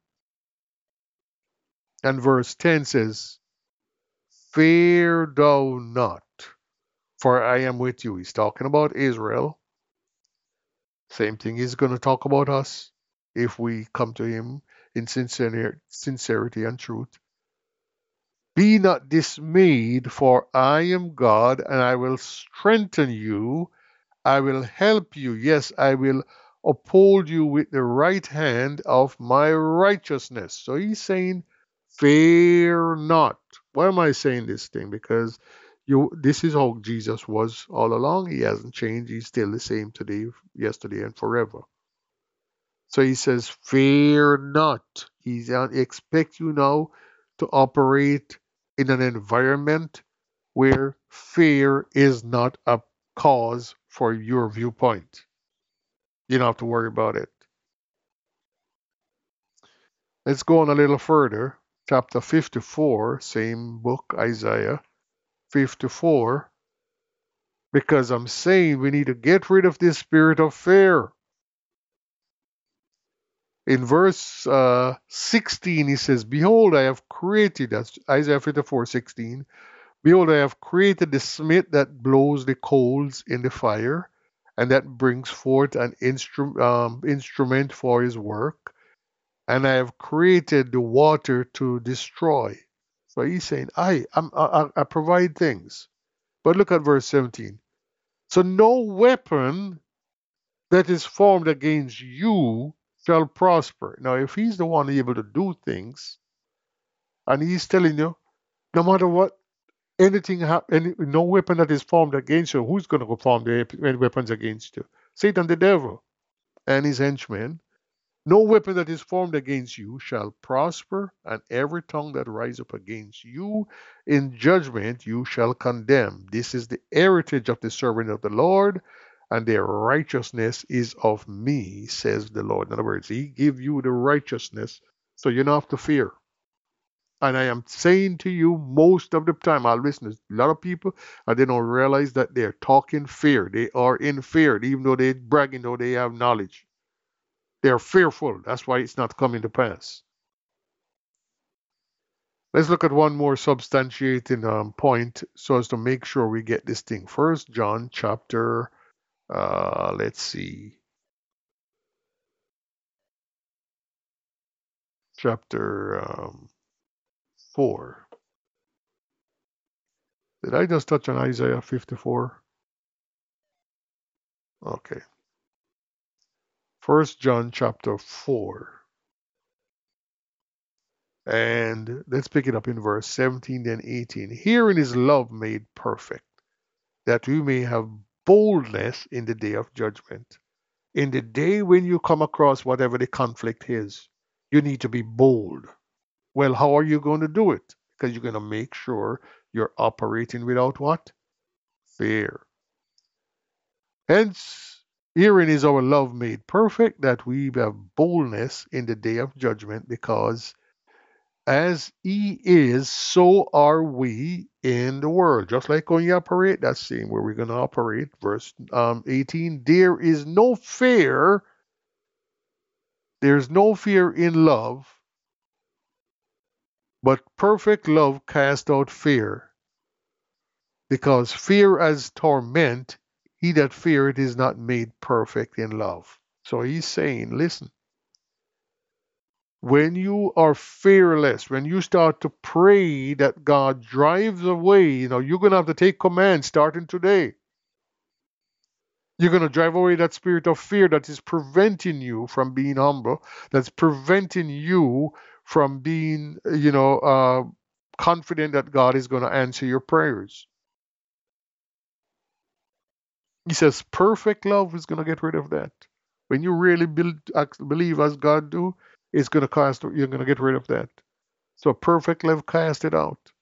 and verse ten says, Fear thou not, for I am with you. He's talking about Israel. Same thing he's going to talk about us if we come to him in sincerity and truth. Be not dismayed, for I am God, and I will strengthen you. I will help you. Yes, I will uphold you with the right hand of my righteousness. So he's saying, fear not. Why am I saying this thing? Because you, this is how Jesus was all along. He hasn't changed. He's still the same today, yesterday, and forever. So he says, fear not. He expects you now to operate in an environment where fear is not a cause for your viewpoint. You don't have to worry about it. Let's go on a little further. Chapter fifty-four, same book, Isaiah fifty-four. Because I'm saying we need to get rid of this spirit of fear. In verse uh, sixteen, he says, Behold, I have created, that's Isaiah fifty-four, sixteen. Behold, I have created the smith that blows the coals in the fire, and that brings forth an instru- um, instrument for his work. and I have created the water to destroy. So he's saying, I, I'm, I, I provide things. But look at verse seventeen. So no weapon that is formed against you shall prosper. Now, if he's the one able to do things, and he's telling you, no matter what, anything, hap- any, no weapon that is formed against you, who's going to form the weapons against you? Satan, the devil, and his henchmen. No weapon that is formed against you shall prosper, and every tongue that rises up against you in judgment you shall condemn. This is the heritage of the servant of the Lord, and their righteousness is of me, says the Lord. In other words, he give you the righteousness, so you don't have to fear. And I am saying to you, most of the time, I'll listen to a lot of people, and they don't realize that they're talking fear. They are in fear, even though they're bragging, though they have knowledge. They're fearful. That's why it's not coming to pass. Let's look at one more substantiating um, point so as to make sure we get this thing. First John chapter, uh, let's see, chapter um, four. Did I just touch on Isaiah fifty-four? Okay. First John chapter four. And let's pick it up in verse seventeen and eighteen. Herein is love made perfect, that we may have boldness in the day of judgment. In the day when you come across whatever the conflict is, you need to be bold. Well, how are you going to do it? Because you're going to make sure you're operating without what? Fear. Hence, herein is our love made perfect, that we have boldness in the day of judgment, because as he is, so are we in the world. Just like when you operate, that's same where we're going to operate. Verse um, eighteen, there is no fear, there's no fear in love, but perfect love casts out fear, because fear as torment, he that feareth is not made perfect in love. So he's saying, listen, when you are fearless, when you start to pray that God drives away, you know, you're going to have to take command starting today. You're going to drive away that spirit of fear that is preventing you from being humble, that's preventing you from being, you know, uh, confident that God is going to answer your prayers. He says perfect love is going to get rid of that. When you really build, believe as God do, it's going to cast, you're going to get rid of that. So perfect love cast it out.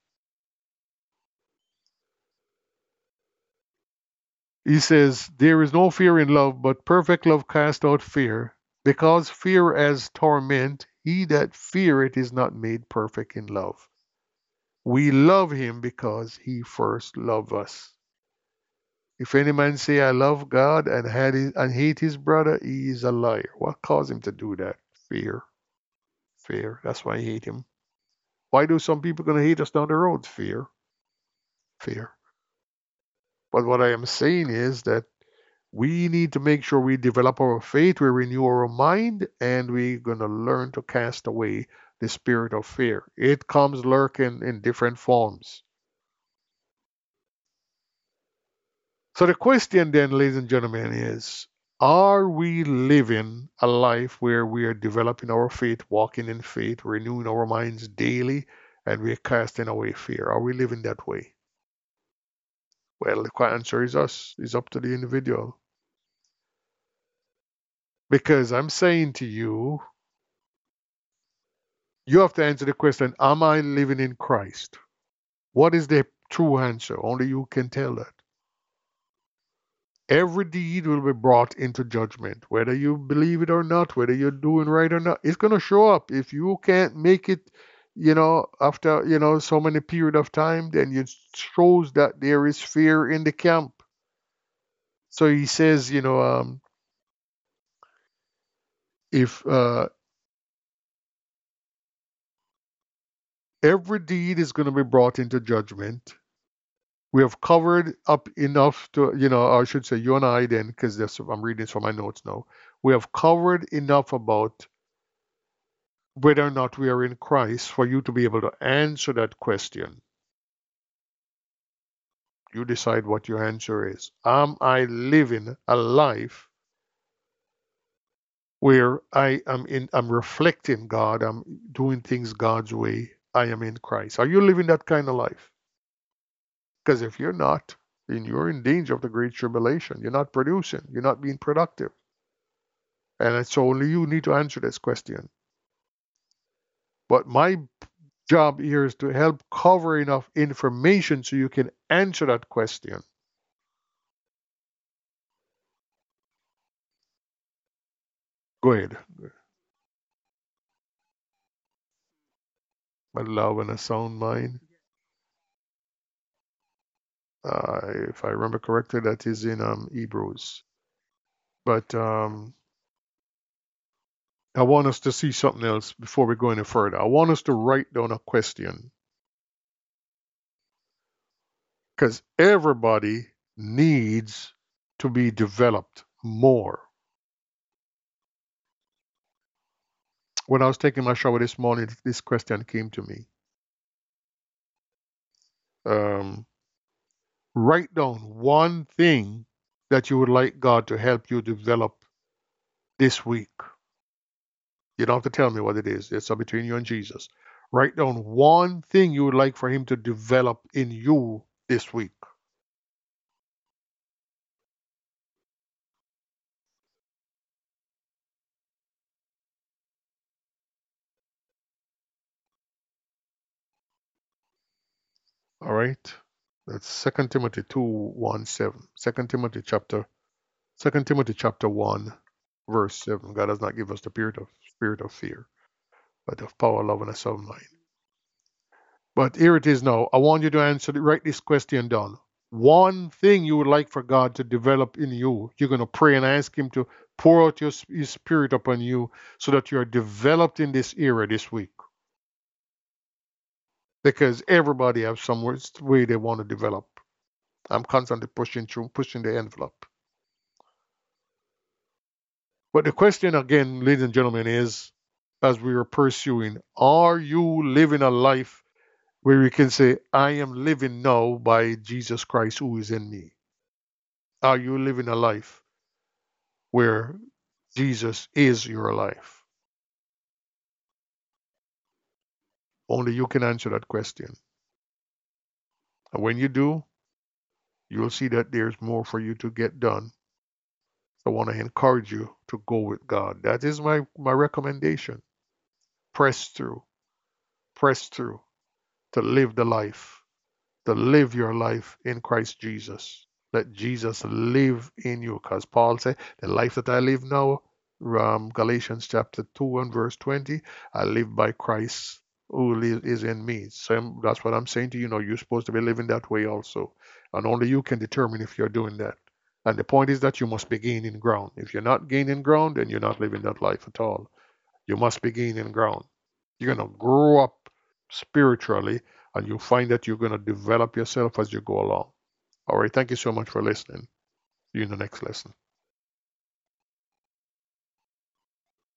He says, there is no fear in love, but perfect love cast out fear, because fear as torment, he that feareth is not made perfect in love. We love him because he first loved us. If any man say, I love God and, had his, and hate his brother, he is a liar. What caused him to do that? Fear. Fear. That's why I hate him. Why do some people going to hate us down the road? Fear. Fear. But what I am saying is that we need to make sure we develop our faith, we renew our mind, and we're going to learn to cast away the spirit of fear. It comes lurking in different forms. So the question then, ladies and gentlemen, is, are we living a life where we are developing our faith, walking in faith, renewing our minds daily, and we're casting away fear? Are we living that way? Well, the answer is us. It's up to the individual. Because I'm saying to you, you have to answer the question, am I living in Christ? What is the true answer? Only you can tell that. Every deed will be brought into judgment, whether you believe it or not, whether you're doing right or not. It's going to show up. If you can't make it, you know, after, you know, so many period of time, then it shows that there is fear in the camp. So he says, you know, um, if uh, every deed is going to be brought into judgment, we have covered up enough to, you know, I should say you and I then, because I'm reading this from my notes now. We have covered enough about whether or not we are in Christ, for you to be able to answer that question. You decide what your answer is. Am I living a life where I am in, I'm reflecting God, I'm doing things God's way, I am in Christ? Are you living that kind of life? Because if you're not, then you're in danger of the great tribulation. You're not producing, you're not being productive. And it's only you need to answer this question. But my job here is to help cover enough information so you can answer that question. Go ahead. A love and a sound mind. Uh, if I remember correctly, that is in um, Hebrews. But um, I want us to see something else before we go any further. I want us to write down a question because everybody needs to be developed more. When I was taking my shower this morning, this question came to me. Um, write down one thing that you would like God to help you develop this week. You don't have to tell me what it is. It's up between you and Jesus. Write down one thing you would like for Him to develop in you this week. All right? That's Second Timothy two, one, seven. Second Timothy chapter Second Timothy chapter one, verse seven. God does not give us the spirit of spirit of fear, but of power, love, and a sound mind. But here it is now. I want you to answer, write this question down. One thing you would like for God to develop in you, you're going to pray and ask Him to pour out your, His Spirit upon you so that you are developed in this era this week. Because everybody has some way they want to develop. I'm constantly pushing through, pushing the envelope. But the question again, ladies and gentlemen, is as we are pursuing, are you living a life where you can say, I am living now by Jesus Christ who is in me? Are you living a life where Jesus is your life? Only you can answer that question. And when you do, you'll see that there's more for you to get done. I want to encourage you to go with God. That is my, my recommendation. Press through, press through to live the life, to live your life in Christ Jesus. Let Jesus live in you. Because Paul said, the life that I live now, um, Galatians chapter two and verse twenty, I live by Christ who is in me. So that's what I'm saying to you. You know, you're supposed to be living that way also. And only you can determine if you're doing that. And the point is that you must be gaining ground. If you're not gaining ground, then you're not living that life at all. You must be gaining ground. You're going to grow up spiritually and you'll find that you're going to develop yourself as you go along. All right. Thank you so much for listening. See you in the next lesson.